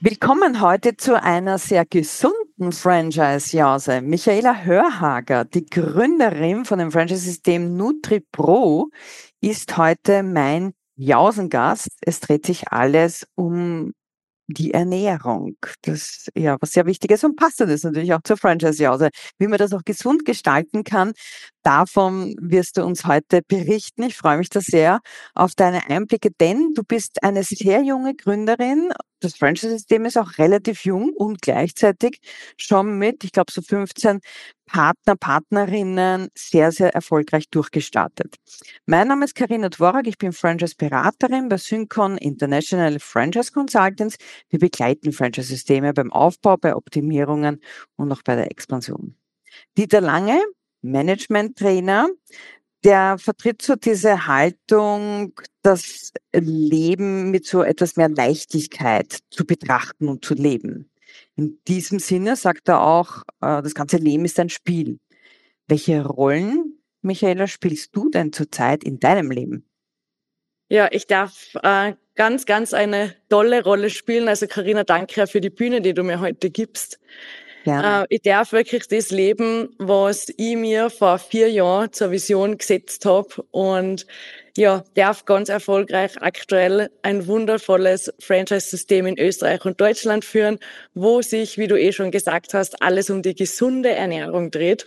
Willkommen heute zu einer sehr gesunden Franchise-Jause. Michaela Hörhager, die Gründerin von dem Franchise-System NutriPro, ist heute mein Jausengast. Es dreht sich alles um die Ernährung. Das, ja, was sehr wichtig ist und passt das natürlich auch zur Franchise-Jause. Wie man das auch gesund gestalten kann, davon wirst du uns heute berichten. Ich freue mich da sehr auf deine Einblicke, denn du bist eine sehr junge Gründerin. Das Franchise-System ist auch relativ jung und gleichzeitig schon mit, ich glaube, so 15 Partner, Partnerinnen sehr, sehr erfolgreich durchgestartet. Mein Name ist Karina Dvorak, ich bin Franchise-Beraterin bei Syncon International Franchise Consultants. Wir begleiten Franchise-Systeme beim Aufbau, bei Optimierungen und auch bei der Expansion. Dieter Lange, Management-Trainer, der vertritt so diese Haltung, das Leben mit so etwas mehr Leichtigkeit zu betrachten und zu leben. In diesem Sinne sagt er auch, das ganze Leben ist ein Spiel. Welche Rollen, Michaela, spielst du denn zurzeit in deinem Leben? Ja, ich darf ganz eine tolle Rolle spielen. Also Karina, danke für die Bühne, die du mir heute gibst. Gerne. Ich darf wirklich das leben, was ich mir vor 4 Jahren zur Vision gesetzt habe und ja, darf ganz erfolgreich aktuell ein wundervolles Franchise-System in Österreich und Deutschland führen, wo sich, wie du schon gesagt hast, alles um die gesunde Ernährung dreht.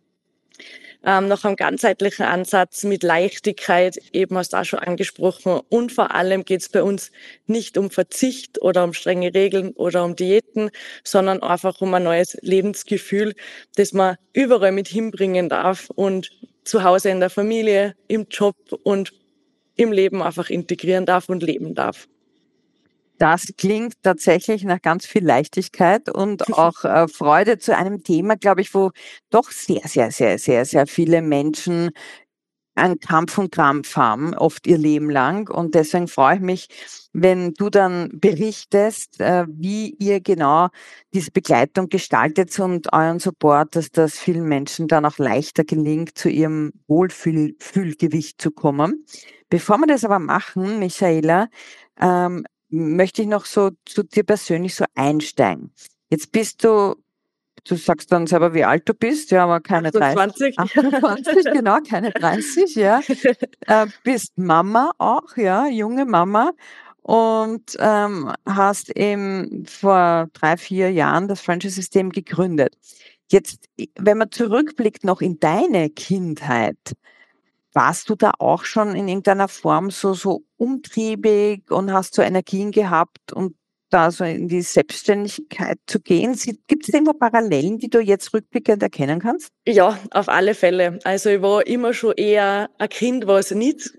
Nach einem ganzheitlichen Ansatz mit Leichtigkeit, eben hast du auch schon angesprochen. Und vor allem geht es bei uns nicht um Verzicht oder um strenge Regeln oder um Diäten, sondern einfach um ein neues Lebensgefühl, das man überall mit hinbringen darf und zu Hause in der Familie, im Job und im Leben einfach integrieren darf und leben darf. Das klingt tatsächlich nach ganz viel Leichtigkeit und auch Freude zu einem Thema, glaube ich, wo doch sehr, sehr, sehr, sehr, sehr viele Menschen einen Kampf und Krampf haben, oft ihr Leben lang. Und deswegen freue ich mich, wenn du dann berichtest, wie ihr genau diese Begleitung gestaltet und euren Support, dass das vielen Menschen dann auch leichter gelingt, zu ihrem Wohlfühlgewicht zu kommen. Bevor wir das aber machen, Michaela, ähm, möchte ich noch so zu dir persönlich so einsteigen. Jetzt bist du sagst dann selber, wie alt du bist, ja, aber keine 30. 28. 28, genau, keine 30, ja. Bist Mama auch, ja, junge Mama und hast eben vor 3, 4 Jahren das Franchise-System gegründet. Jetzt, wenn man zurückblickt noch in deine Kindheit, warst du da auch schon in irgendeiner Form so umtriebig und hast so Energien gehabt und da so in die Selbstständigkeit zu gehen? Gibt es irgendwo Parallelen, die du jetzt rückblickend erkennen kannst? Ja, auf alle Fälle. Also ich war immer schon eher ein Kind, was nicht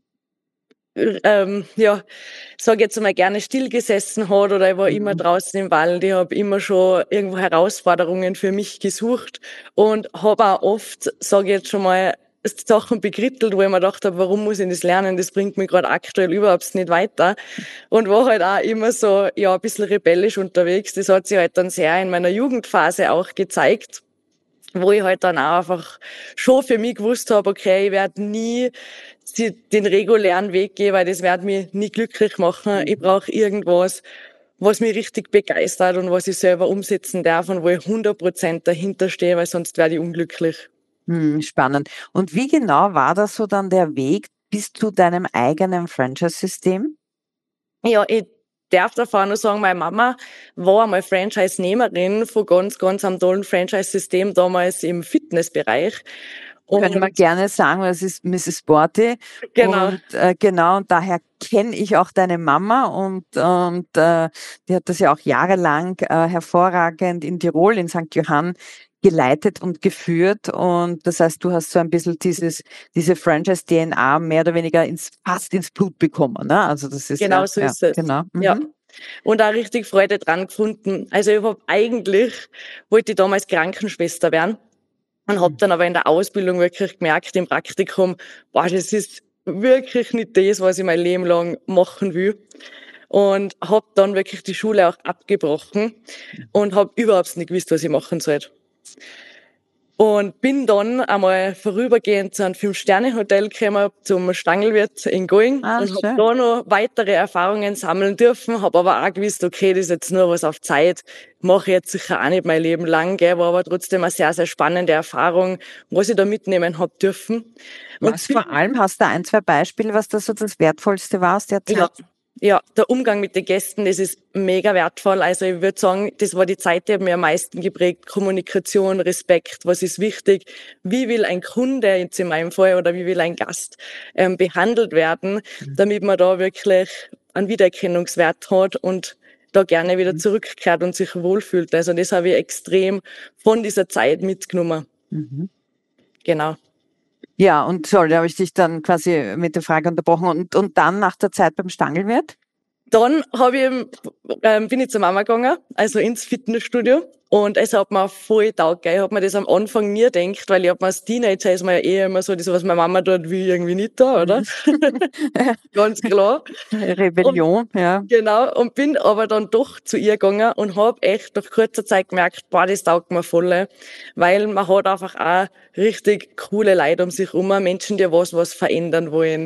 ja, sage jetzt mal, gerne still gesessen hat oder ich war immer Mhm. draußen im Wald. Ich habe immer schon irgendwo Herausforderungen für mich gesucht und habe auch oft, sage ich jetzt schon mal, Sachen bekrittelt, wo ich mir gedacht habe, warum muss ich das lernen? Das bringt mich gerade aktuell überhaupt nicht weiter. Und war halt auch immer so, ja, ein bisschen rebellisch unterwegs. Das hat sich halt dann sehr in meiner Jugendphase auch gezeigt, wo ich halt dann auch einfach schon für mich gewusst habe, okay, ich werde nie den regulären Weg gehen, weil das wird mich nie glücklich machen. Ich brauche irgendwas, was mich richtig begeistert und was ich selber umsetzen darf und wo ich 100% dahinter stehe, weil sonst werde ich unglücklich. Spannend. Und wie genau war das so dann der Weg bis zu deinem eigenen Franchise-System? Ja, ich darf davor nur sagen, meine Mama war einmal Franchise-Nehmerin von ganz einem tollen Franchise-System damals im Fitnessbereich. Können wir Und gerne sagen, das ist Mrs. Sporty genau, und genau, und daher kenne ich auch deine Mama und die hat das ja auch jahrelang hervorragend in Tirol, in St. Johann geleitet und geführt und das heißt, du hast so ein bisschen diese Franchise-DNA mehr oder weniger fast ins Blut bekommen, ne? Also das ist genau so ja, ist es. genau. Ja. Mhm. Und auch richtig Freude dran gefunden. Also ich habe eigentlich, wollte ich damals Krankenschwester werden und habe dann aber in der Ausbildung wirklich gemerkt, im Praktikum, boah, das ist wirklich nicht das, was ich mein Leben lang machen will. Und habe dann wirklich die Schule auch abgebrochen und habe überhaupt nicht gewusst, was ich machen soll. Und bin dann einmal vorübergehend zu einem 5-Sterne-Hotel gekommen, zum Stangelwirt in Going und habe schön. da noch weitere Erfahrungen sammeln dürfen, habe aber auch gewusst, okay, das ist jetzt nur was auf Zeit, mache ich jetzt sicher auch nicht mein Leben lang, gell, war aber trotzdem eine sehr, sehr spannende Erfahrung, was ich da mitnehmen habe dürfen. Und Was vor allem, hast du ein, zwei Beispiele, was das so das Wertvollste war aus der Zeit? ja, ja, der Umgang mit den Gästen, das ist mega wertvoll. Also ich würde sagen, das war die Zeit, die hat mir am meisten geprägt. Kommunikation, Respekt, was ist wichtig? Wie will ein Kunde jetzt in meinem Fall oder wie will ein Gast behandelt werden, damit man da wirklich einen Wiedererkennungswert hat und da gerne wieder zurückkehrt und sich wohlfühlt. Also das habe ich extrem von dieser Zeit mitgenommen. Mhm. Genau. Ja, und sorry, da habe ich dich dann quasi mit der Frage unterbrochen. Und dann nach der Zeit beim Stangelwirt? Dann bin ich zur Mama gegangen, also ins Fitnessstudio. Und es hat mir voll taugt, gell. Ich hab mir das am Anfang nie gedacht, weil ich hab mir als Teenager ist man ja eh immer so, das, was meine Mama tut, will ich irgendwie nicht da, oder? Ganz klar. Und Rebellion, ja. genau, und bin aber dann doch zu ihr gegangen und hab echt nach kurzer Zeit gemerkt, boah, das taugt mir voll, weil man hat einfach auch richtig coole Leute um sich herum, Menschen, die was verändern wollen,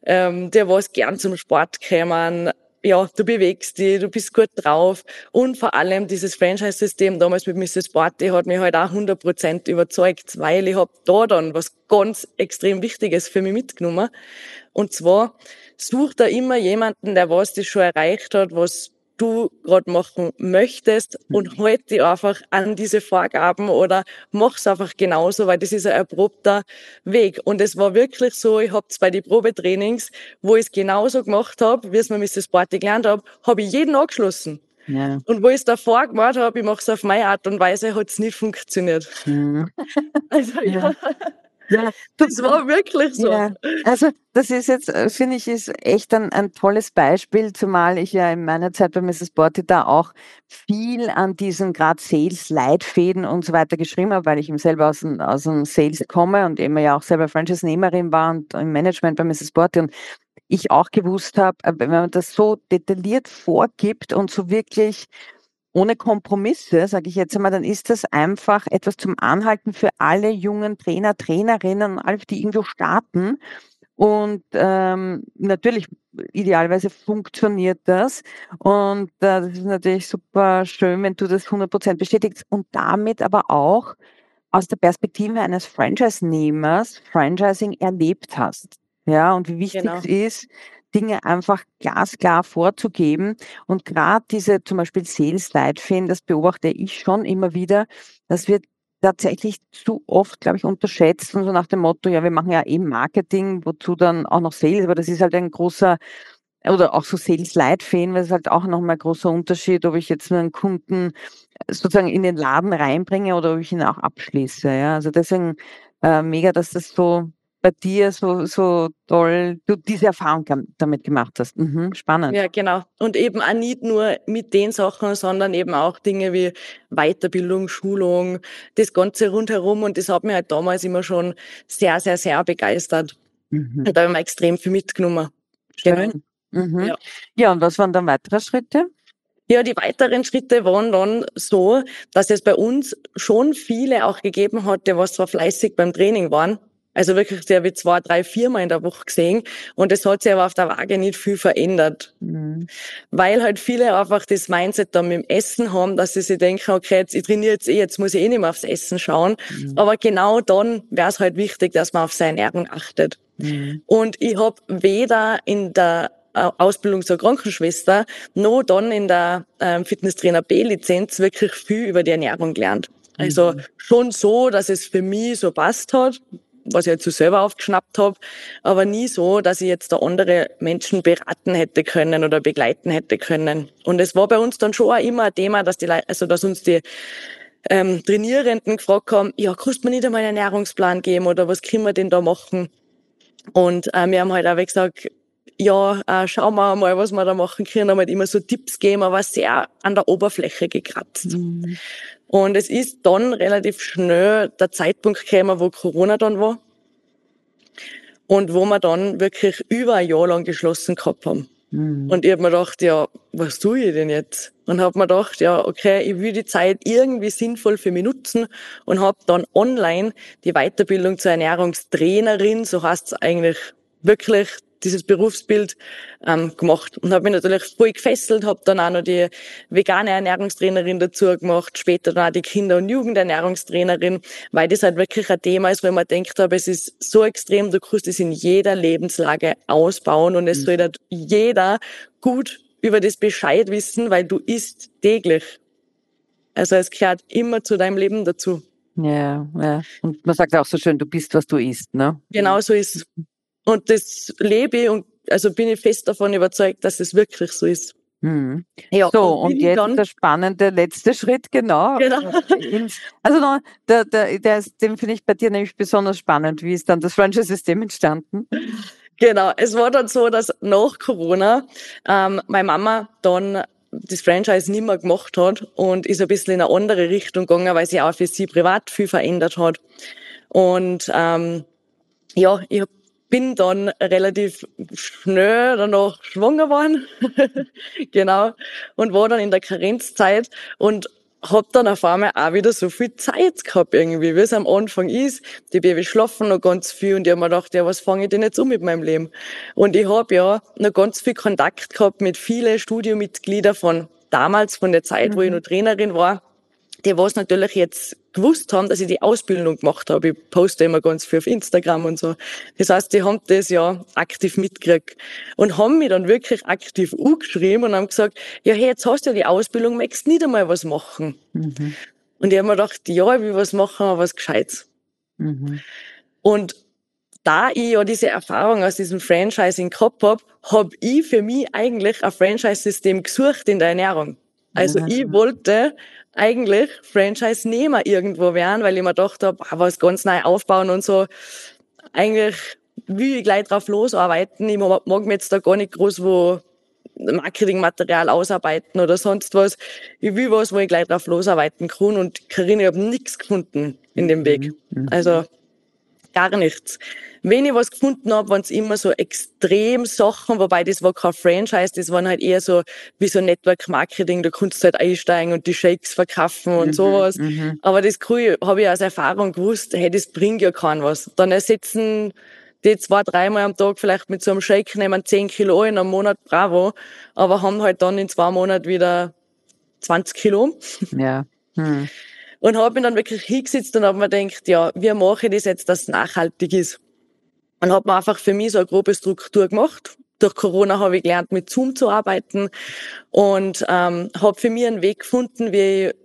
die was gern zum Sport kommen. Ja, du bewegst dich, du bist gut drauf und vor allem dieses Franchise-System damals mit Mrs. Party hat mich halt auch 100% überzeugt, weil ich hab da dann was ganz extrem Wichtiges für mich mitgenommen. Und zwar sucht da immer jemanden, der was das schon erreicht hat, was du gerade machen möchtest und halt dich einfach an diese Vorgaben oder mach's einfach genauso, weil das ist ein erprobter Weg. Und es war wirklich so, ich hab's bei den Probetrainings, wo ich es genauso gemacht habe, wie es mir Mrs. Party gelernt habe ich jeden angeschlossen. Ja. Und wo ich es davor gemacht habe, ich mache es auf meine Art und Weise, hat's nicht funktioniert. Mhm. Also Ja. ja, Ja, du, das war wirklich so. ja, also das ist jetzt, finde ich, ist echt ein tolles Beispiel, zumal ich ja in meiner Zeit bei Mrs. Borty da auch viel an diesen gerade Sales-Leitfäden und so weiter geschrieben habe, weil ich eben selber aus dem Sales komme und eben ja auch selber Franchise-Nehmerin war und im Management bei Mrs. Borty und ich auch gewusst habe, wenn man das so detailliert vorgibt und so wirklich ohne Kompromisse, sage ich jetzt einmal, dann ist das einfach etwas zum Anhalten für alle jungen Trainer, Trainerinnen und alle, die irgendwo starten. Und natürlich, idealerweise funktioniert das. Und das ist natürlich super schön, wenn du das 100% bestätigst und damit aber auch aus der Perspektive eines Franchise-Nehmers Franchising erlebt hast. Ja, und wie wichtig es Genau. ist, Dinge einfach glasklar vorzugeben. Und gerade diese zum Beispiel Sales-Leitfäden, das beobachte ich schon immer wieder, das wird tatsächlich zu oft, glaube ich, unterschätzt und so nach dem Motto, ja, wir machen ja eben Marketing, wozu dann auch noch Sales, aber das ist halt ein großer, oder auch so Sales-Leitfäden, weil es halt auch nochmal ein großer Unterschied, ob ich jetzt nur einen Kunden sozusagen in den Laden reinbringe oder ob ich ihn auch abschließe. Ja, also deswegen mega, dass das so bei dir so toll, du diese Erfahrung damit gemacht hast. Mhm, spannend. Ja, genau. Und eben auch nicht nur mit den Sachen, sondern eben auch Dinge wie Weiterbildung, Schulung, das Ganze rundherum. Und das hat mich halt damals immer schon sehr, sehr, sehr begeistert. Mhm. Und da habe ich mir extrem viel mitgenommen. Genau. Schön. Mhm. Ja. Ja, und was waren dann weitere Schritte? Ja, die weiteren Schritte waren dann so, dass es bei uns schon viele auch gegeben hat, die was zwar fleißig beim Training waren. Also wirklich, die habe ich 2, 3, 4 Mal in der Woche gesehen. Und es hat sich aber auf der Waage nicht viel verändert. Mhm. Weil halt viele einfach das Mindset dann mit dem Essen haben, dass sie sich denken, okay, jetzt, ich trainiere jetzt eh, jetzt muss ich eh nicht mehr aufs Essen schauen. Mhm. Aber genau dann wäre es halt wichtig, dass man auf seine Ernährung achtet. Mhm. Und ich habe weder in der Ausbildung zur Krankenschwester noch dann in der Fitnesstrainer B-Lizenz wirklich viel über die Ernährung gelernt. Also Mhm. schon so, dass es für mich so passt hat, was ich jetzt so selber aufgeschnappt habe, aber nie so, dass ich jetzt da andere Menschen beraten hätte können oder begleiten hätte können. Und es war bei uns dann schon auch immer ein Thema, dass die Leute, also dass uns die Trainierenden gefragt haben, ja, kannst du mir nicht einmal einen Ernährungsplan geben oder was können wir denn da machen? Und wir haben halt auch gesagt, ja, schauen wir mal, was wir da machen können. Haben halt immer so Tipps gegeben, aber sehr an der Oberfläche gekratzt. Mhm. Und es ist dann relativ schnell der Zeitpunkt gekommen, wo Corona dann war. Und wo wir dann wirklich über ein Jahr lang geschlossen gehabt haben. Mhm. Und ich hab mir gedacht, ja, was tue ich denn jetzt? und habe mir gedacht, ja, okay, ich will die Zeit irgendwie sinnvoll für mich nutzen und habe dann online die Weiterbildung zur Ernährungstrainerin, so heißt es eigentlich wirklich, dieses Berufsbild gemacht und habe mich natürlich voll gefesselt, habe dann auch noch die vegane Ernährungstrainerin dazu gemacht, später dann auch die Kinder- und Jugendernährungstrainerin, weil das halt wirklich ein Thema ist, weil man denkt, aber es ist so extrem, du kannst es in jeder Lebenslage ausbauen und es soll halt jeder gut über das Bescheid wissen, weil du isst täglich. Also es gehört immer zu deinem Leben dazu. Ja, ja. Und man sagt auch so schön, du bist, was du isst, ne? Genau so ist. Und das lebe ich und also bin ich fest davon überzeugt, dass es wirklich so ist. Mhm. Ja, So, und und bin jetzt dann, der spannende letzte Schritt, genau. genau, Also noch, den finde ich bei dir nämlich besonders spannend. Wie ist dann das Franchise-System entstanden? genau. Es war dann so, dass nach Corona meine Mama dann das Franchise nicht mehr gemacht hat und ist ein bisschen in eine andere Richtung gegangen, weil sie auch für sie privat viel verändert hat. Und ja, ich bin dann relativ schnell danach schwanger geworden. Genau. Und war dann in der Karenzzeit und hab dann auf einmal auch wieder so viel Zeit gehabt irgendwie, wie es am Anfang ist. Die Babys schlafen noch ganz viel und ich hab mir gedacht, ja, was fange ich denn jetzt um mit meinem Leben? Und ich hab ja noch ganz viel Kontakt gehabt mit vielen Studiomitgliedern von damals, von der Zeit, wo ich noch Trainerin war, die was natürlich jetzt gewusst haben, dass ich die Ausbildung gemacht habe. Ich poste immer ganz viel auf Instagram und so. Das heißt, die haben das ja aktiv mitgekriegt und haben mich dann wirklich aktiv angeschrieben und haben gesagt, ja, hey, jetzt hast du ja die Ausbildung, möchtest nicht einmal was machen? Mhm. Und ich habe mir gedacht, ja, ich will was machen, aber was Gescheites. Mhm. Und da ich ja diese Erfahrung aus diesem Franchising gehabt habe ich für mich eigentlich ein Franchise-System gesucht in der Ernährung. Also ich wollte eigentlich Franchise-Nehmer irgendwo werden, weil ich mir gedacht habe, was ganz neu aufbauen und so. Eigentlich will ich gleich drauf losarbeiten. Ich mag mir jetzt da gar nicht groß wo Marketingmaterial ausarbeiten oder sonst was. Ich will was, wo ich gleich drauf losarbeiten kann. Und Carina, ich habe nichts gefunden in dem Weg. Also gar nichts. Wenn ich was gefunden habe, waren es immer so extrem Sachen, wobei das war kein Franchise, das waren halt eher so wie so Network Marketing, da kannst du halt einsteigen und die Shakes verkaufen und sowas. Aber das habe ich aus Erfahrung gewusst, hey, das bringt ja keinen was. Dann ersetzen die 2-3 Mal am Tag vielleicht mit so einem Shake, nehmen 10 Kilo in einem Monat, bravo, aber haben halt dann in 2 Monaten wieder 20 Kilo. Ja. Hm. Und habe mich dann wirklich hingesetzt und habe mir gedacht, ja, wie mache ich das jetzt, dass es nachhaltig ist? Und habe mir einfach für mich so eine grobe Struktur gemacht. Durch Corona habe ich gelernt, mit Zoom zu arbeiten und habe für mich einen Weg gefunden, wie ich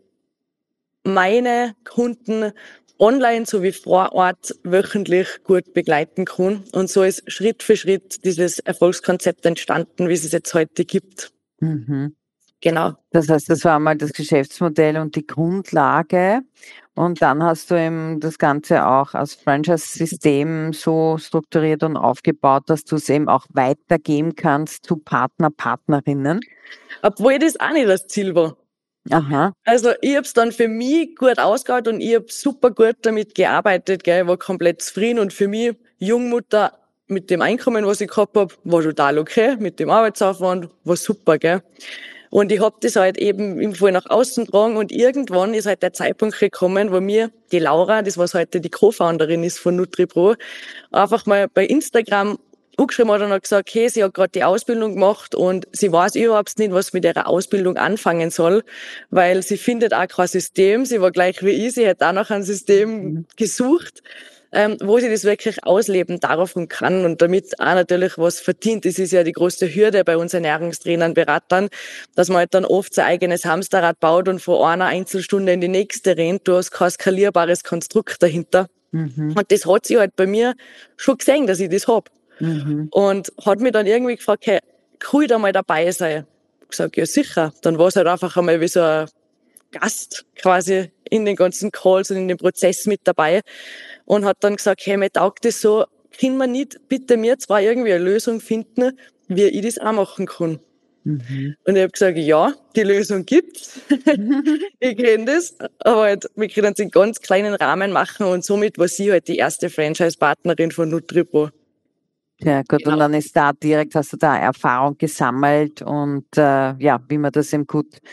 meine Kunden online sowie vor Ort wöchentlich gut begleiten kann. Und so ist Schritt für Schritt dieses Erfolgskonzept entstanden, wie es jetzt heute gibt. Mhm. Genau. Das heißt, das war mal das Geschäftsmodell und die Grundlage. Und dann hast du eben das Ganze auch als Franchise-System so strukturiert und aufgebaut, dass du es eben auch weitergeben kannst zu Partner, Partnerinnen. Obwohl das auch nicht das Ziel war. Aha. Also ich hab's dann für mich gut ausgehauen und ich hab super gut damit gearbeitet, gell. Ich war komplett zufrieden und für mich Jungmutter mit dem Einkommen, was ich gehabt hab, war total okay. Mit dem Arbeitsaufwand war super, gell. Und ich hab das halt eben im Fall nach außen getragen und irgendwann ist halt der Zeitpunkt gekommen, wo mir die Laura, das was heute die Co-Founderin ist von NutriPro, einfach mal bei Instagram angeschrieben hat und hat gesagt, hey, sie hat gerade die Ausbildung gemacht und sie weiß überhaupt nicht, was mit ihrer Ausbildung anfangen soll, weil sie findet auch kein System. Sie war gleich wie ich, sie hat auch noch ein System gesucht, wo sie das wirklich ausleben darf und kann und damit auch natürlich was verdient. Das ist ja die größte Hürde bei uns Ernährungstrainern, Beratern, dass man halt dann oft sein eigenes Hamsterrad baut und von einer Einzelstunde in die nächste rennt. Du hast kein skalierbares Konstrukt dahinter. Und das hat sie halt bei mir schon gesehen, dass ich das hab. Und hat mich dann irgendwie gefragt, hey, kann ich da mal dabei sein? Ich gesagt, ja sicher. Dann war es halt einfach einmal wie so ein Gast quasi in den ganzen Calls und in dem Prozess mit dabei und hat dann gesagt, hey, mir taugt das so, können wir nicht bitte mir zwar irgendwie eine Lösung finden, wie ich das auch machen kann. Und ich habe gesagt, ja, die Lösung gibt's. Ich kenne das, aber halt, wir können es in ganz kleinen Rahmen machen und somit war sie halt die erste Franchise-Partnerin von NutriPro. Ja, gut, Genau. und dann ist da direkt, hast du da Erfahrung gesammelt und ja, wie man das eben gut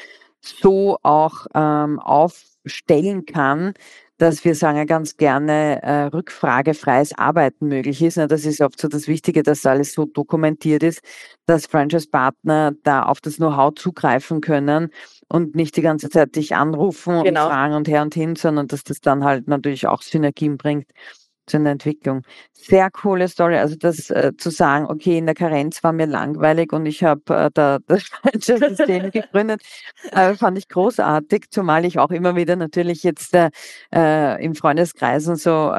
so auch aufstellen kann, dass wir sagen ja ganz gerne, rückfragefreies Arbeiten möglich ist. Das ist oft so das Wichtige, dass alles so dokumentiert ist, dass Franchise-Partner da auf das Know-how zugreifen können und nicht die ganze Zeit dich anrufen und Genau. fragen und her und hin, sondern dass das dann halt natürlich auch Synergien bringt zu einer Entwicklung. Sehr coole Story. Also das zu sagen, okay, in der Karenz war mir langweilig und ich habe da das Franchise-System gegründet, fand ich großartig, zumal ich auch immer wieder natürlich jetzt im Freundeskreis und so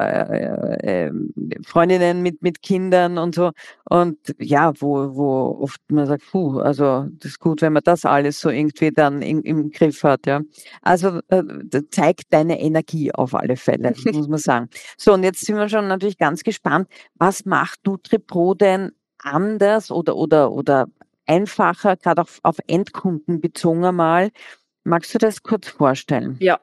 Freundinnen mit Kindern und so und ja, wo oft man sagt, puh, also das ist gut, wenn man das alles so irgendwie dann im Griff hat, ja. Also das zeigt deine Energie auf alle Fälle, muss man sagen. So, und jetzt sind wir schon natürlich ganz gespannt, was macht NutriPro denn anders oder einfacher, gerade auf Endkunden bezogen einmal? Magst du das kurz vorstellen? Ja.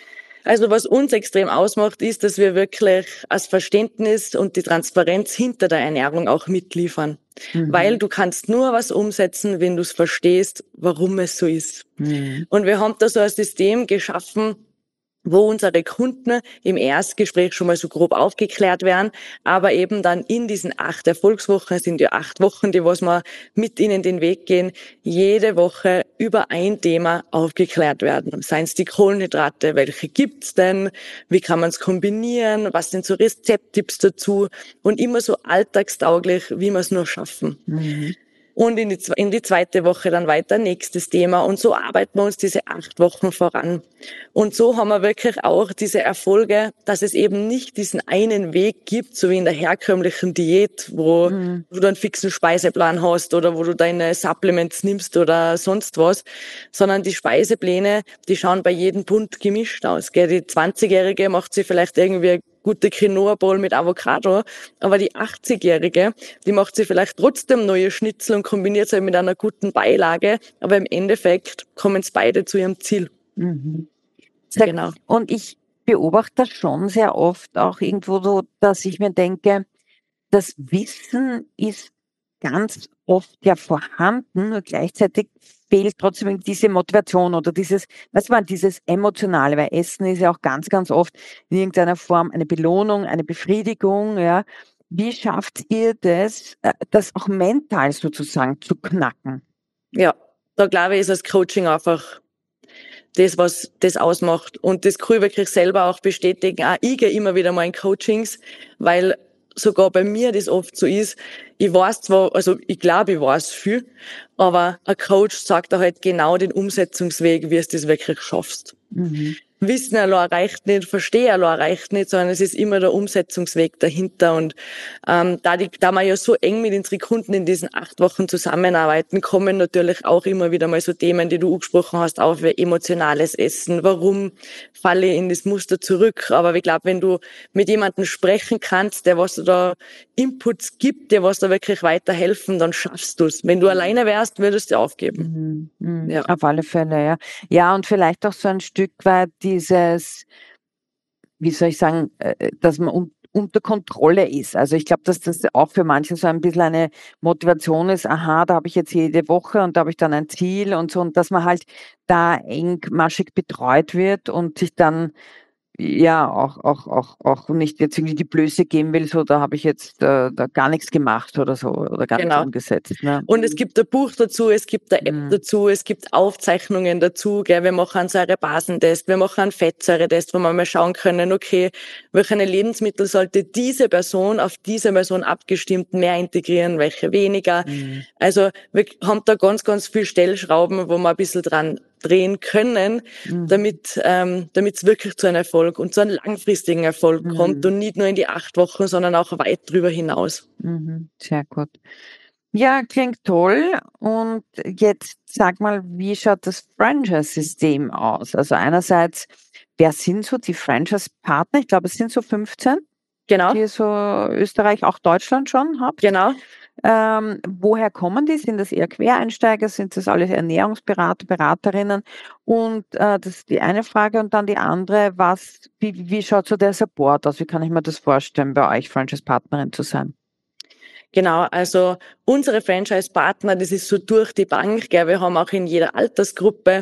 Also was uns extrem ausmacht, ist, dass wir wirklich das Verständnis und die Transparenz hinter der Ernährung auch mitliefern. Weil Mhm. du kannst nur was umsetzen, wenn du es verstehst, warum es so ist. Mhm. Und wir haben da so ein System geschaffen, wo unsere Kunden im Erstgespräch schon mal so grob aufgeklärt werden, aber eben dann in diesen 8 Erfolgswochen, es sind ja 8 Wochen, die was wir mit ihnen den Weg gehen, jede Woche über ein Thema aufgeklärt werden. Seien es die Kohlenhydrate, welche gibt's denn, wie kann man es kombinieren, was sind so Rezepttipps dazu und immer so alltagstauglich, wie wir es nur schaffen. Mhm. Und in die zweite Woche dann weiter nächstes Thema. Und so arbeiten wir uns diese 8 Wochen voran. Und so haben wir wirklich auch diese Erfolge, dass es eben nicht diesen einen Weg gibt, so wie in der herkömmlichen Diät, wo Mhm. du einen fixen Speiseplan hast oder wo du deine Supplements nimmst oder sonst was, sondern die Speisepläne, die schauen bei jedem bunt gemischt aus. Gell? Die 20-Jährige macht sich vielleicht irgendwie gute Quinoa Bowl mit Avocado, aber die 80-Jährige, die macht sich vielleicht trotzdem neue Schnitzel und kombiniert sie mit einer guten Beilage, aber im Endeffekt kommen es beide zu ihrem Ziel. Mhm. Sag, Genau. und ich beobachte das schon sehr oft auch irgendwo so, dass ich mir denke, das Wissen ist ganz oft ja vorhanden, nur gleichzeitig fehlt trotzdem diese Motivation oder dieses, was man, dieses Emotionale, weil Essen ist ja auch ganz, ganz oft in irgendeiner Form eine Belohnung, eine Befriedigung, ja. Wie schafft ihr das, das auch mental sozusagen zu knacken? Ja, da glaube ich, ist das Coaching einfach das, was das ausmacht. Und das kann ich wirklich selber auch bestätigen. Auch ich gehe immer wieder mal in Coachings, weil sogar bei mir das oft so ist. Ich weiß zwar, also ich glaube, ich weiß viel, aber ein Coach sagt da halt genau den Umsetzungsweg, wie du das wirklich schaffst. Mhm. Wissen allein reicht nicht, Verstehen allein reicht nicht, sondern es ist immer der Umsetzungsweg dahinter. Und da wir ja so eng mit unseren Kunden in diesen 8 Wochen zusammenarbeiten, kommen natürlich auch immer wieder mal so Themen, die du angesprochen hast, auf wie emotionales Essen. Warum falle ich in das Muster zurück? Aber ich glaube, wenn du mit jemandem sprechen kannst, der was da Inputs gibt, der was da wirklich weiterhelfen, dann schaffst du es. Wenn du alleine wärst, würdest du aufgeben. Mhm, mhm. Ja, Auf alle Fälle, ja. Ja, und vielleicht auch so ein Stück weit dieses, wie soll ich sagen, dass man unter Kontrolle ist. Also ich glaube, dass das auch für manche so ein bisschen eine Motivation ist, aha, da habe ich jetzt jede Woche und da habe ich dann ein Ziel und so, und dass man halt da engmaschig betreut wird und sich dann ja auch nicht jetzt irgendwie die Blöße geben will, so da habe ich jetzt da gar nichts gemacht oder so oder gar nichts genau. umgesetzt. Ne? Und es gibt ein Buch dazu, es gibt eine App Mhm. dazu, es gibt Aufzeichnungen dazu. Gell? Wir machen einen Säurebasentest, wir machen einen Fettsäuretest, wo wir mal schauen können, okay, welche Lebensmittel sollte diese Person auf diese Person abgestimmt mehr integrieren, welche weniger. Mhm. Also wir haben da ganz, ganz viel Stellschrauben, wo wir ein bisschen dran drehen können, Mhm. damit es wirklich zu einem Erfolg und zu einem langfristigen Erfolg kommt Mhm. und nicht nur in die 8 Wochen, sondern auch weit drüber hinaus. Mhm. Sehr gut. Ja, klingt toll. Und jetzt sag mal, wie schaut das Franchise-System aus? Also einerseits, wer sind so die Franchise-Partner? Ich glaube, es sind so 15, die Genau, ihr so Österreich, auch Deutschland schon habt. genau. Woher kommen die? Sind das eher Quereinsteiger? Sind das alles Ernährungsberater, Beraterinnen? Und das ist die eine Frage. Und dann die andere, wie schaut so der Support aus? Wie kann ich mir das vorstellen, bei euch Franchise-Partnerin zu sein? Genau, also unsere Franchise-Partner, das ist so durch die Bank, gell? Wir haben auch in jeder Altersgruppe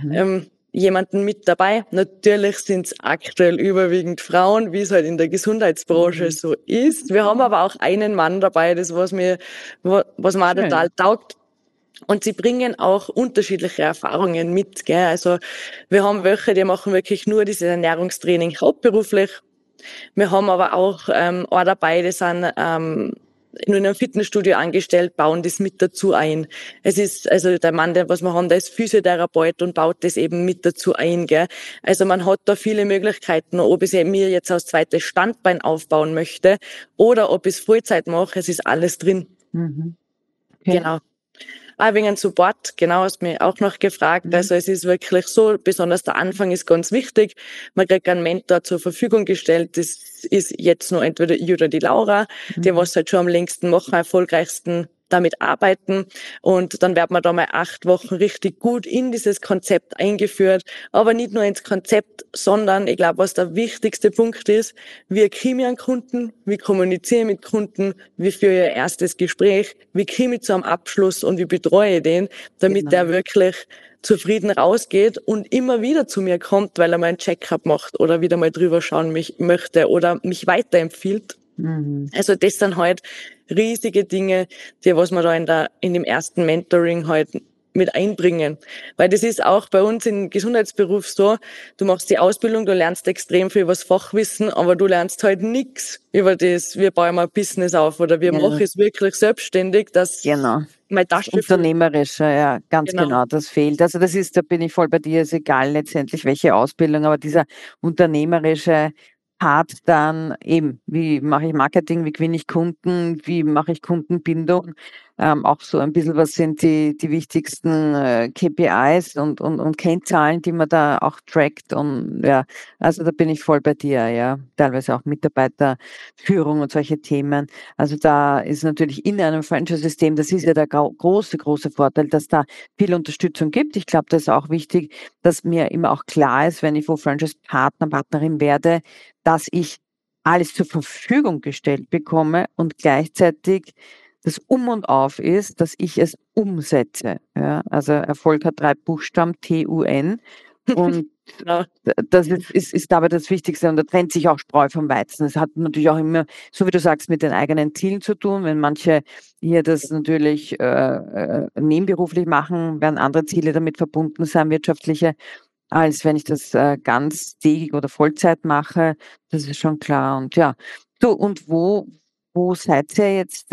jemanden mit dabei. Natürlich sind es aktuell überwiegend Frauen, wie es halt in der Gesundheitsbranche so ist. Wir haben aber auch einen Mann dabei, das was mir auch total taugt. Und sie bringen auch unterschiedliche Erfahrungen mit, gell? Also wir haben welche, die machen wirklich nur dieses Ernährungstraining hauptberuflich. Wir haben aber auch auch dabei, die sind nur in einem Fitnessstudio angestellt, bauen das mit dazu ein. Es ist, also der Mann, der was wir haben, der ist Physiotherapeut und baut das eben mit dazu ein, gell. Also man hat da viele Möglichkeiten, ob ich mir jetzt als zweites Standbein aufbauen möchte oder ob ich es Vollzeit mache, es ist alles drin. Okay. Genau. Auch wegen Support, genau, hast mich auch noch gefragt. Also es ist wirklich so, besonders der Anfang ist ganz wichtig. Man kriegt einen Mentor zur Verfügung gestellt. Das ist jetzt nur entweder ich oder die Laura, die was halt schon am längsten machen, am erfolgreichsten damit arbeiten. Und dann wird man da mal 8 Wochen richtig gut in dieses Konzept eingeführt. Aber nicht nur ins Konzept, sondern ich glaube, was der wichtigste Punkt ist, wie kriege ich einen Kunden, wie kommuniziere ich mit Kunden, wie führe ich ein erstes Gespräch, wie komme ich zu einem Abschluss und wie betreue ich den, damit der wirklich zufrieden rausgeht und immer wieder zu mir kommt, weil er mal einen Check-up macht oder wieder mal drüber schauen möchte oder mich weiterempfiehlt. Also das sind halt riesige Dinge, die was wir da in dem ersten Mentoring halt mit einbringen. Weil das ist auch bei uns im Gesundheitsberuf so, du machst die Ausbildung, du lernst extrem viel über das Fachwissen, aber du lernst halt nichts über das, wie bauen wir ein Business auf oder wie mache ich es wirklich selbstständig, dass meine Das Tasche voll. Unternehmerische, ja, ganz genau, das fehlt. Also das ist, da bin ich voll bei dir, ist egal letztendlich welche Ausbildung, aber dieser unternehmerische Part dann eben, wie mache ich Marketing, wie gewinne ich Kunden, wie mache ich Kundenbindung, auch so ein bisschen, was sind die wichtigsten KPIs und Kennzahlen, die man da auch trackt und ja, also da bin ich voll bei dir, ja, teilweise auch Mitarbeiterführung und solche Themen. Also da ist natürlich in einem Franchise-System, das ist ja der große Vorteil, dass da viel Unterstützung gibt. Ich glaube, das ist auch wichtig, dass mir immer auch klar ist, wenn ich wo Franchise-Partner, Partnerin werde, dass ich alles zur Verfügung gestellt bekomme und gleichzeitig das Um und Auf ist, dass ich es umsetze. Ja, also Erfolg hat 3 Buchstaben, TUN. Und Genau. das ist dabei das Wichtigste und da trennt sich auch Spreu vom Weizen. Es hat natürlich auch immer, so wie du sagst, mit den eigenen Zielen zu tun. Wenn manche hier das natürlich nebenberuflich machen, werden andere Ziele damit verbunden sein, wirtschaftliche, als wenn ich das ganztägig oder Vollzeit mache. Das ist schon klar. Und ja, du, und wo seid ihr jetzt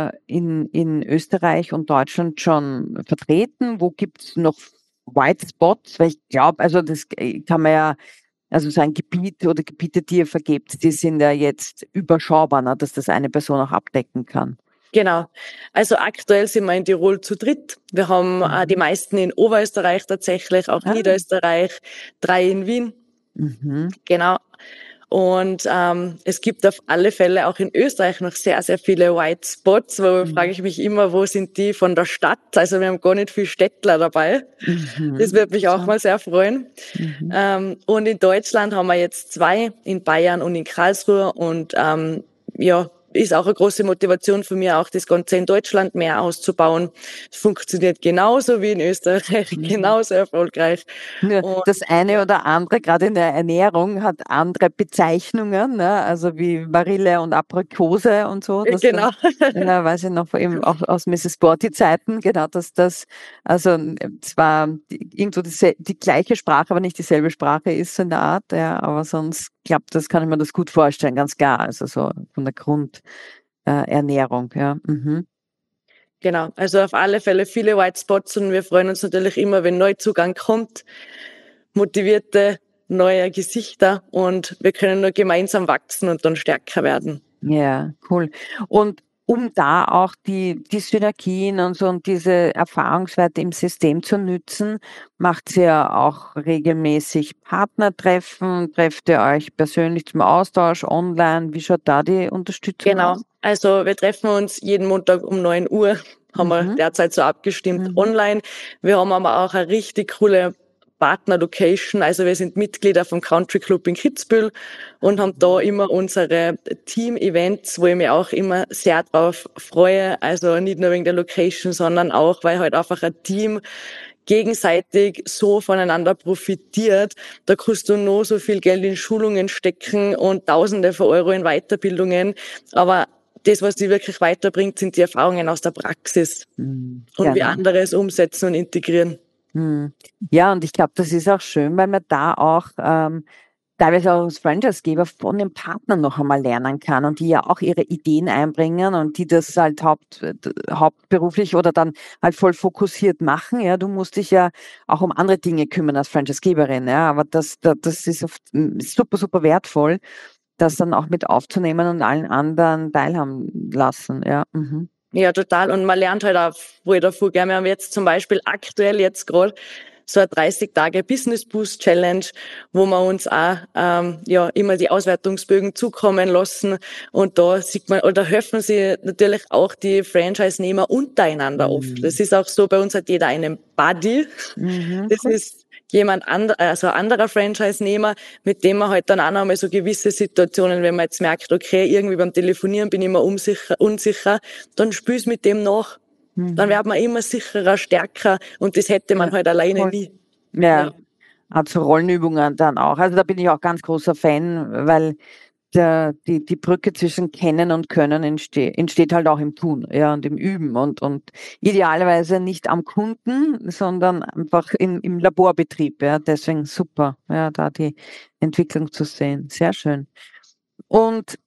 in Österreich und Deutschland schon vertreten? Wo gibt's noch White Spots? Weil ich glaube, also das kann man ja, also so ein Gebiet oder Gebiete, die ihr vergebt, die sind ja jetzt überschaubar, ne, dass das eine Person auch abdecken kann. Genau. Also aktuell sind wir in Tirol zu dritt. Wir haben die meisten in Oberösterreich tatsächlich, auch Niederösterreich, 3 in Wien. Genau. Und es gibt auf alle Fälle auch in Österreich noch sehr, sehr viele White Spots, wo frage ich mich immer, wo sind die von der Stadt? Also wir haben gar nicht viel Städtler dabei. Das wird mich auch mal sehr freuen. Und in Deutschland haben wir jetzt 2, in Bayern und in Karlsruhe. Und ja, ist auch eine große Motivation für mich, auch das Ganze in Deutschland mehr auszubauen. Es funktioniert genauso wie in Österreich, genauso erfolgreich. Nur Und das eine oder andere, gerade in der Ernährung, hat andere Bezeichnungen, ne? Also wie Marille und Aprikose und so. Das, genau. ja, weiß ich noch eben auch aus Mrs. Sporty Zeiten, genau, dass das also zwar irgendwo die gleiche Sprache, aber nicht dieselbe Sprache ist so in der Art, ja, aber sonst klappt das, kann ich mir das gut vorstellen, ganz klar. Also so von der Grundernährung, ja. Genau, also auf alle Fälle viele White Spots und wir freuen uns natürlich immer, wenn Neuzugang kommt, motivierte neue Gesichter und wir können nur gemeinsam wachsen und dann stärker werden. Ja, cool. Und um da auch die Synergien und so und diese Erfahrungswerte im System zu nützen, macht ihr ja auch regelmäßig Partnertreffen, trefft ihr euch persönlich zum Austausch online? Wie schaut da die Unterstützung Genau, aus? also wir treffen uns jeden Montag um 9 Uhr, haben wir derzeit so abgestimmt online. Wir haben aber auch eine richtig coole Partner-Location. Also wir sind Mitglieder vom Country Club in Kitzbühel und haben da immer unsere Team-Events, wo ich mich auch immer sehr drauf freue. Also nicht nur wegen der Location, sondern auch, weil halt einfach ein Team gegenseitig so voneinander profitiert. Da kannst du noch so viel Geld in Schulungen stecken und Tausende von Euro in Weiterbildungen. Aber das, was dich wirklich weiterbringt, sind die Erfahrungen aus der Praxis und wie Genau. andere es umsetzen und integrieren. Ja, und ich glaube, das ist auch schön, weil man da auch teilweise auch als Franchisegeber von den Partnern noch einmal lernen kann und die ja auch ihre Ideen einbringen und die das halt hauptberuflich oder dann halt voll fokussiert machen. Ja, du musst dich ja auch um andere Dinge kümmern als Franchisegeberin. Ja, aber das ist oft super, super wertvoll, das dann auch mit aufzunehmen und allen anderen teilhaben lassen. Ja. Mhm. Ja, total. Und man lernt halt auch wohl davon. Gell? Wir haben jetzt zum Beispiel aktuell jetzt gerade so eine 30-Tage-Business-Boost-Challenge, wo wir uns auch ja immer die Auswertungsbögen zukommen lassen. Und da sieht man, oder helfen sie natürlich auch die Franchise-Nehmer untereinander oft. Das ist auch so, bei uns hat jeder einen Buddy. Mhm, Das cool. ist jemand also ein anderer Franchise-Nehmer, mit dem man halt dann auch noch mal so gewisse Situationen, wenn man jetzt merkt, okay, irgendwie beim Telefonieren bin ich immer unsicher, dann spiel's mit dem nach. Dann wird man immer sicherer, stärker und das hätte man Ja, halt alleine cool. nie. Ja, Ja, also Rollenübungen dann auch. Also da bin ich auch ganz großer Fan, weil die Brücke zwischen Kennen und Können entsteht halt auch im Tun, ja, und im Üben und idealerweise nicht am Kunden, sondern einfach im Laborbetrieb, ja. Deswegen super, ja, da die Entwicklung zu sehen. Sehr schön. Und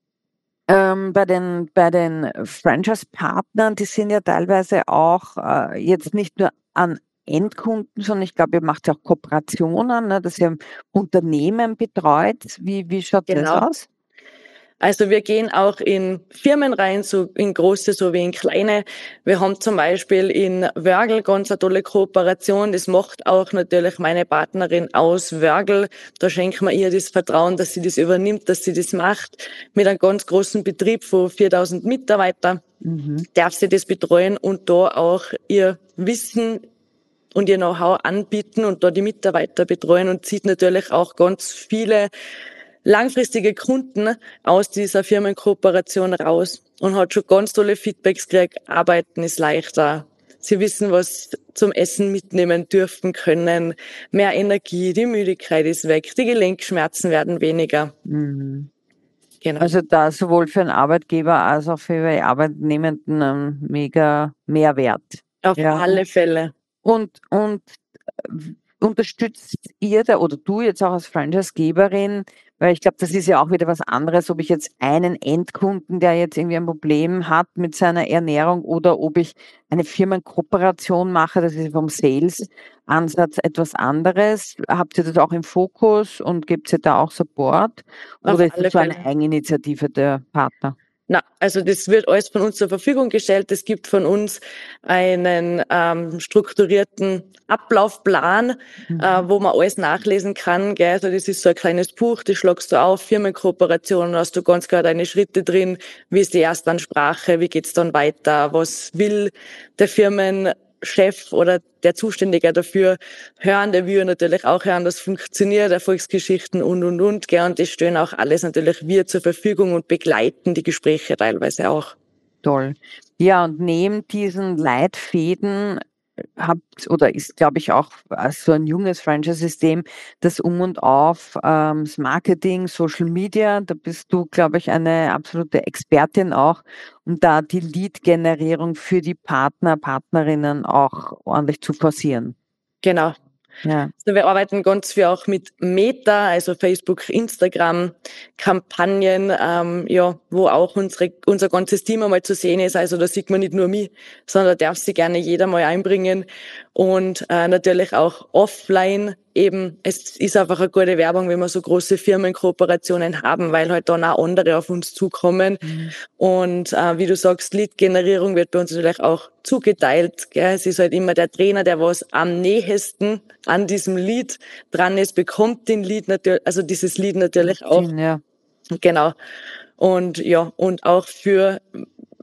bei den Franchise-Partnern, die sind ja teilweise auch jetzt nicht nur an Endkunden, sondern ich glaube, ihr macht ja auch Kooperationen, ne, dass ihr Unternehmen betreut. Wie schaut das genau. aus? Also wir gehen auch in Firmen rein, so in große sowie in kleine. Wir haben zum Beispiel in Wörgl ganz eine tolle Kooperation. Das macht auch natürlich meine Partnerin aus Wörgl. Da schenken wir ihr das Vertrauen, dass sie das übernimmt, dass sie das macht. Mit einem ganz großen Betrieb von 4000 Mitarbeitern Mhm. darf sie das betreuen und da auch ihr Wissen und ihr Know-how anbieten und da die Mitarbeiter betreuen und zieht natürlich auch ganz viele langfristige Kunden aus dieser Firmenkooperation raus und hat schon ganz tolle Feedbacks gekriegt. Arbeiten ist leichter. Sie wissen, was zum Essen mitnehmen dürfen können. Mehr Energie, die Müdigkeit ist weg, die Gelenkschmerzen werden weniger. Mhm. Genau. Also da sowohl für den Arbeitgeber als auch für die Arbeitnehmenden ein mega Mehrwert. Auf Ja. alle Fälle. Und unterstützt ihr da oder du jetzt auch als Franchise-Geberin, weil ich glaube, das ist ja auch wieder was anderes, ob ich jetzt einen Endkunden, der jetzt irgendwie ein Problem hat mit seiner Ernährung oder ob ich eine Firmenkooperation mache, das ist vom Sales-Ansatz etwas anderes. Habt ihr das auch im Fokus und gebt ihr da auch Support Auf oder ist alle das so eine Fälle. Eigeninitiative der Partner? Na, also das wird alles von uns zur Verfügung gestellt. Es gibt von uns einen strukturierten Ablaufplan, Mhm. wo man alles nachlesen kann. Gell? Also das ist so ein kleines Buch, das schlagst du auf, Firmenkooperation, da hast du ganz klar deine Schritte drin. Wie ist die Erstansprache? Wie geht's dann weiter? Was will der Firmenchef oder der Zuständige dafür hören? Der will natürlich auch hören, das funktioniert, Erfolgsgeschichten und. Gell? Und das stellen auch alles natürlich wir zur Verfügung und begleiten die Gespräche teilweise auch. Toll. Ja, und neben diesen Leitfäden habt oder ist, glaube ich, auch so ein junges Franchise-System das Um und Auf, das Marketing, Social Media. Da bist du, glaube ich, eine absolute Expertin auch, um da die Lead-Generierung für die Partner, Partnerinnen auch ordentlich zu forcieren. Genau. Ja. Also wir arbeiten ganz viel auch mit Meta, also Facebook, Instagram, Kampagnen, ja, wo auch unser ganzes Team einmal zu sehen ist. Also da sieht man nicht nur mich, sondern da darf sich gerne jeder mal einbringen. Und natürlich auch offline eben. Es ist einfach eine gute Werbung, wenn wir so große Firmenkooperationen haben, weil halt dann auch andere auf uns zukommen. Mhm. Und wie du sagst, Lead-Generierung wird bei uns natürlich auch zugeteilt. Gell? Es ist halt immer der Trainer, der was am nähesten an diesem Lead dran ist, bekommt den Lead natürlich, also dieses Lead natürlich Macht auch. Sinn, ja. Genau. Und ja, und auch für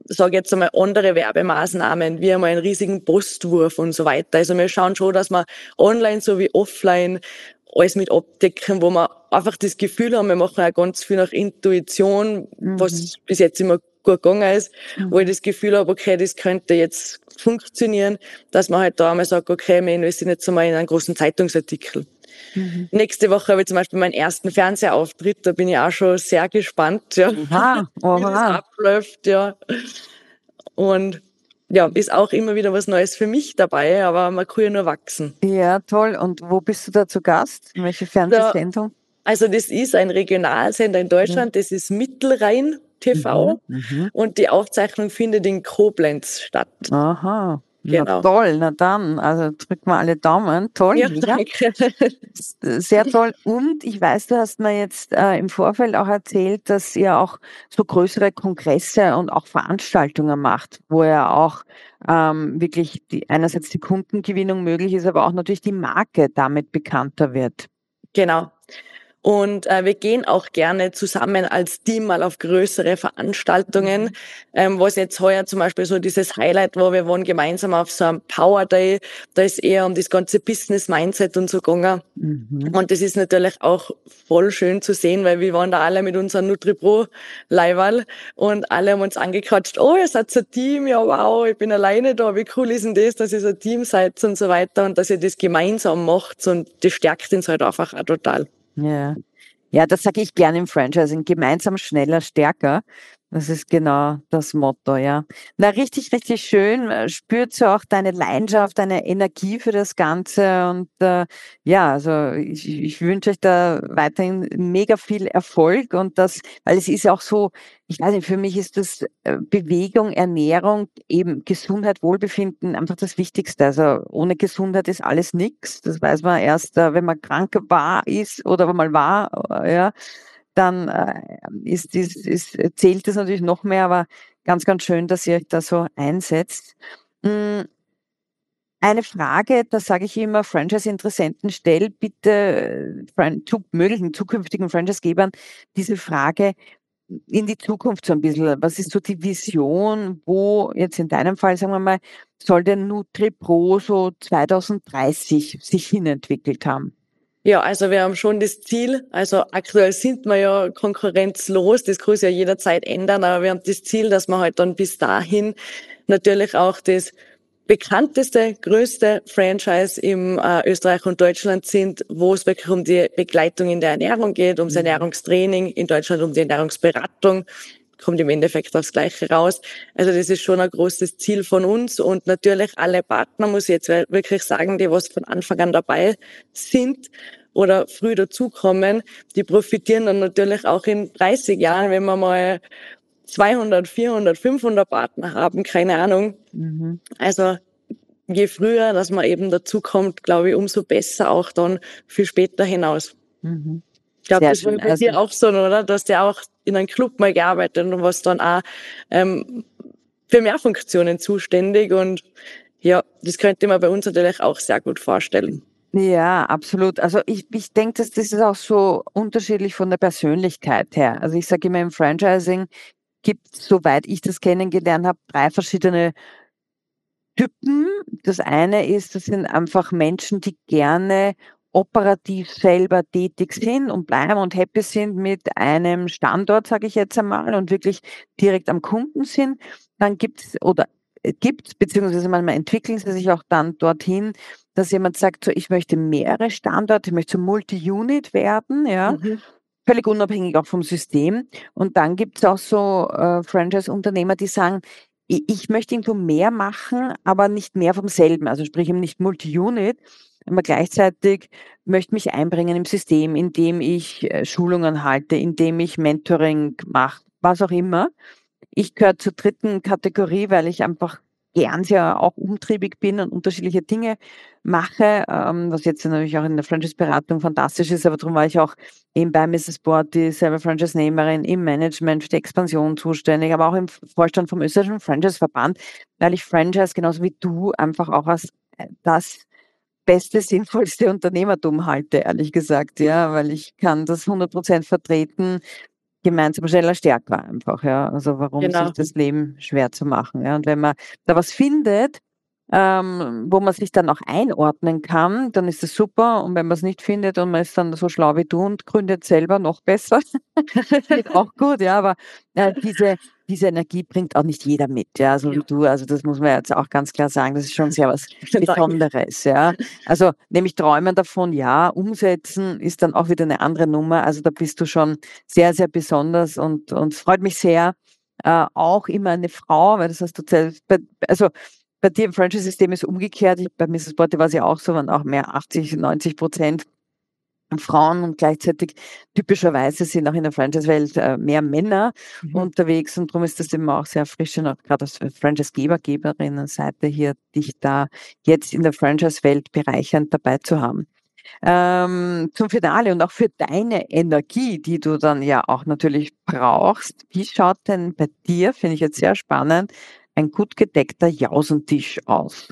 sage jetzt einmal, andere Werbemaßnahmen, wie einmal einen riesigen Postwurf und so weiter. Also wir schauen schon, dass wir online sowie offline alles mit abdecken, wo wir einfach das Gefühl haben, wir machen auch ganz viel nach Intuition, was bis jetzt immer gut gegangen ist, wo ich das Gefühl habe, okay, das könnte jetzt funktionieren, dass man halt da einmal sagt, okay, wir investieren jetzt einmal in einen großen Zeitungsartikel. Nächste Woche habe ich zum Beispiel meinen ersten Fernsehauftritt, da bin ich auch schon sehr gespannt, ja, Aha, wie das aha. abläuft, ja. Und ja, ist auch immer wieder was Neues für mich dabei, aber man kann ja nur wachsen. Ja, toll. Und wo bist du da zu Gast? In welche Da, Fernsehsendung? also das ist ein Regionalsender in Ja. Deutschland, das ist Mittelrhein TV Mhm. und die Aufzeichnung findet in Koblenz statt. Aha. Na Genau. toll, na dann, also drücken wir alle Daumen. Toll, Ja, mega. danke. Sehr toll. Und ich weiß, du hast mir jetzt im Vorfeld auch erzählt, dass ihr auch so größere Kongresse und auch Veranstaltungen macht, wo ja auch wirklich einerseits die Kundengewinnung möglich ist, aber auch natürlich die Marke damit bekannter wird. Genau. Und wir gehen auch gerne zusammen als Team mal auf größere Veranstaltungen. Was jetzt heuer zum Beispiel so dieses Highlight war, wir waren gemeinsam auf so einem Power Day. Da ist eher um das ganze Business Mindset und so gegangen. Mhm. Und das ist natürlich auch voll schön zu sehen, weil wir waren da alle mit unserem NutriPro Leiberl und alle haben uns angequatscht, oh, ihr seid so ein Team, ja wow, ich bin alleine da, wie cool ist denn das, dass ihr so ein Team seid und so weiter und dass ihr das gemeinsam macht und das stärkt uns halt einfach auch total. Ja. Ja, das sage ich gerne im Franchising. Gemeinsam schneller, stärker. Das ist genau das Motto, ja. Na, richtig, richtig schön. Spürt so auch deine Leidenschaft, deine Energie für das Ganze. Und ja, also ich wünsche euch da weiterhin mega viel Erfolg und das, weil es ist ja auch so, ich weiß nicht, für mich ist das Bewegung, Ernährung, eben Gesundheit, Wohlbefinden einfach das Wichtigste. Also ohne Gesundheit ist alles nichts. Das weiß man erst, wenn man krank war ist oder wenn man war, ja, dann zählt es natürlich noch mehr, aber ganz, ganz schön, dass ihr euch da so einsetzt. Mm, Eine Frage, das sage ich immer Franchise-Interessenten, stell bitte möglichen zukünftigen Franchise-Gebern diese Frage in die Zukunft so ein bisschen. Was ist so die Vision, wo jetzt in deinem Fall, sagen wir mal, soll der NutriPro so 2030 sich hinentwickelt haben? Ja, also wir haben schon das Ziel, also aktuell sind wir ja konkurrenzlos, das kann sich ja jederzeit ändern, aber wir haben das Ziel, dass wir halt dann bis dahin natürlich auch das bekannteste, größte Franchise im Österreich und Deutschland sind, wo es wirklich um die Begleitung in der Ernährung geht, ums Ernährungstraining, in Deutschland um die Ernährungsberatung, kommt im Endeffekt aufs Gleiche raus. Also das ist schon ein großes Ziel von uns und natürlich alle Partner, muss ich jetzt wirklich sagen, die was von Anfang an dabei sind oder früh dazukommen, die profitieren dann natürlich auch in 30 Jahren, wenn wir mal 200, 400, 500 Partner haben, keine Ahnung. Mhm. Also je früher, dass man eben dazu kommt, glaube ich, umso besser auch dann für später hinaus. Mhm. Ich glaube, Sehr das war schön. bei Also dir auch so, oder? Du hast ja auch in einem Club mal gearbeitet und warst dann auch für mehr Funktionen zuständig. Und ja, das könnte man bei uns natürlich auch sehr gut vorstellen. ja, absolut. Also ich denke, dass das ist auch so unterschiedlich von der Persönlichkeit her. Also ich sage immer, im Franchising gibt es, soweit ich das kennengelernt habe, drei verschiedene Typen. Das eine ist, das sind einfach Menschen, die gerne operativ selber tätig sind und bleiben und happy sind mit einem Standort, sage ich jetzt einmal, und wirklich direkt am Kunden sind. Dann gibt's, beziehungsweise manchmal entwickeln sie sich auch dann dorthin, dass jemand sagt, so, ich möchte mehrere Standorte, ich möchte so Multi-Unit werden, ja, Mhm. völlig unabhängig auch vom System. Und dann gibt's auch so Franchise-Unternehmer, die sagen, ich möchte irgendwo mehr machen, aber nicht mehr vom selben. Also sprich eben nicht Multi-Unit, aber gleichzeitig möchte mich einbringen im System, indem ich Schulungen halte, indem ich Mentoring mache, was auch immer. Ich gehöre zur dritten Kategorie, weil ich einfach gern sehr auch umtriebig bin und unterschiedliche Dinge mache, was jetzt natürlich auch in der Franchise-Beratung fantastisch ist, aber darum war ich auch eben bei Mrs. Sporty, selber Franchise-Nehmerin, im Management für die Expansion zuständig, aber auch im Vorstand vom österreichischen Franchise-Verband, weil ich Franchise genauso wie du einfach auch als das beste, sinnvollste Unternehmertum halte, ehrlich gesagt, ja, weil ich kann das 100% vertreten, gemeinsam schneller stärker einfach, ja. Also warum sich Genau. das Leben schwer zu machen, ja. Und wenn man da was findet, wo man sich dann auch einordnen kann, dann ist das super. Und wenn man es nicht findet und man ist dann so schlau wie du und gründet selber, noch besser, geht auch gut, ja. Aber diese Energie bringt auch nicht jeder mit, ja, so Ja. wie du. Also das muss man jetzt auch ganz klar sagen. Das ist schon sehr was Danke. Besonderes, ja. Also nämlich träumen davon, ja, umsetzen ist dann auch wieder eine andere Nummer. Also da bist du schon sehr, sehr besonders und es freut mich sehr, auch immer eine Frau, weil das hast du selbst, also bei dir im Franchise-System ist umgekehrt. Bei Mrs. Botte war es ja auch so, waren auch mehr 80-90% Frauen und gleichzeitig typischerweise sind auch in der Franchise-Welt mehr Männer unterwegs und darum ist das eben auch sehr erfrischend, auch gerade als Franchise-Geber, Geberinnenseite hier, dich da jetzt in der Franchise-Welt bereichernd dabei zu haben. Zum Finale und auch für deine Energie, die du dann ja auch natürlich brauchst. Wie schaut denn bei dir, finde ich jetzt sehr spannend, ein gut gedeckter Jausentisch aus?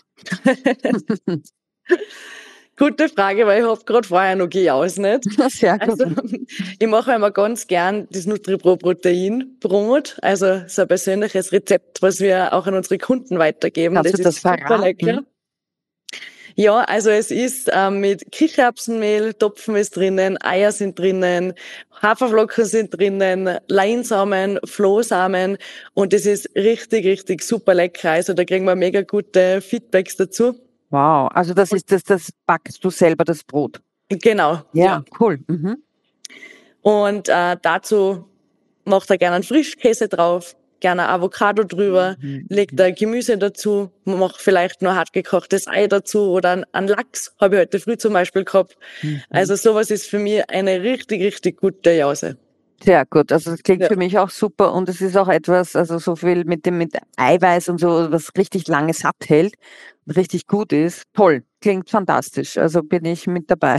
Gute Frage, weil ich habe gerade vorher noch gejausnet. Sehr gut. Also, ich mache immer ganz gern das NutriPro Proteinbrot. Also so ein persönliches Rezept, was wir auch an unsere Kunden weitergeben. Kannst du das super lecker. verraten? Ja, also es ist mit Kichererbsenmehl, Topfen ist drinnen, Eier sind drinnen, Haferflocken sind drinnen, Leinsamen, Flohsamen und es ist richtig, richtig super lecker. Also da kriegen wir mega gute Feedbacks dazu. Wow, also das ist das backst du selber, das Brot. Genau, Ja, cool. Mhm. Und dazu macht er gerne einen Frischkäse drauf, gerne Avocado drüber, legt da Gemüse dazu, macht vielleicht nur hartgekochtes Ei dazu oder einen Lachs, habe ich heute früh zum Beispiel gehabt. Also sowas ist für mich eine richtig, richtig gute Jause. Sehr gut. Also das klingt Ja. für mich auch super und es ist auch etwas, also so viel mit Eiweiß und so, was richtig lange satt hält und richtig gut ist. Toll. Klingt fantastisch. Also bin ich mit dabei.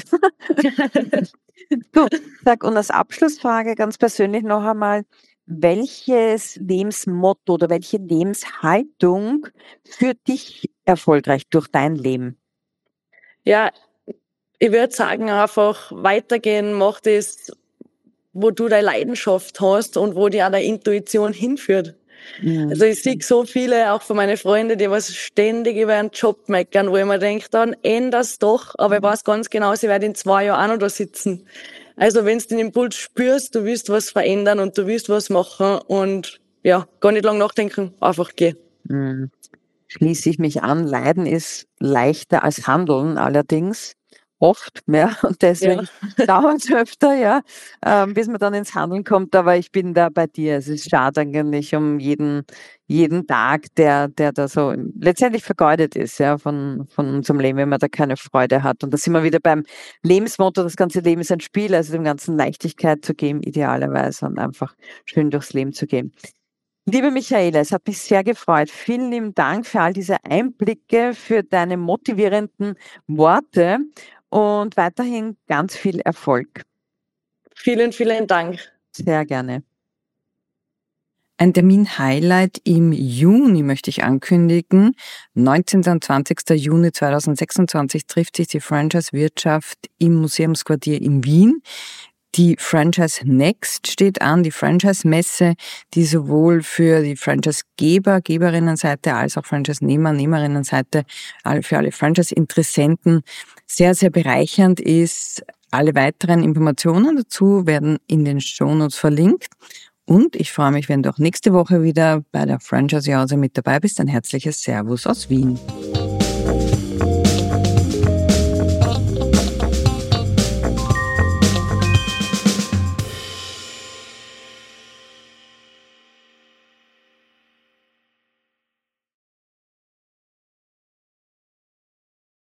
Du, sag, und als Abschlussfrage ganz persönlich noch einmal, welches Lebensmotto oder welche Lebenshaltung führt dich erfolgreich durch dein Leben? Ja, ich würde sagen, einfach weitergehen, mach das, wo du deine Leidenschaft hast und wo dir auch deine Intuition hinführt. Also ich sehe so viele, auch von meinen Freunden, die was ständig über einen Job meckern, wo ich mir denke, dann änder's doch, aber ich weiß ganz genau, sie werden in 2 Jahren auch noch da sitzen. Also wenn du den Impuls spürst, du willst was verändern und du willst was machen und ja, gar nicht lang nachdenken, einfach geh. Schließe ich mich an. Leiden ist leichter als Handeln allerdings. Oft, ja, und deswegen dauert es öfter, ja, bis man dann ins Handeln kommt. Aber ich bin da bei dir. Es ist schade eigentlich um jeden Tag, der da so letztendlich vergeudet ist, ja, von unserem Leben, wenn man da keine Freude hat. Und da sind wir wieder beim Lebensmotto, das ganze Leben ist ein Spiel, also dem ganzen Leichtigkeit zu geben, idealerweise, und einfach schön durchs Leben zu gehen. Liebe Michaela, es hat mich sehr gefreut. Vielen lieben Dank für all diese Einblicke, für deine motivierenden Worte und weiterhin ganz viel Erfolg. Vielen, vielen Dank. Sehr gerne. Ein Termin-Highlight im Juni möchte ich ankündigen. 19. und 20. Juni 2026 trifft sich die Franchise-Wirtschaft im Museumsquartier in Wien. Die Franchise Next steht an, die Franchise-Messe, die sowohl für die Franchise-Geber, Geberinnenseite als auch Franchise-Nehmer, Nehmerinnenseite, für alle Franchise-Interessenten sehr, sehr bereichernd ist. Alle weiteren Informationen dazu werden in den Shownotes verlinkt. Und ich freue mich, wenn du auch nächste Woche wieder bei der Franchise-Jause mit dabei bist. Ein herzliches Servus aus Wien.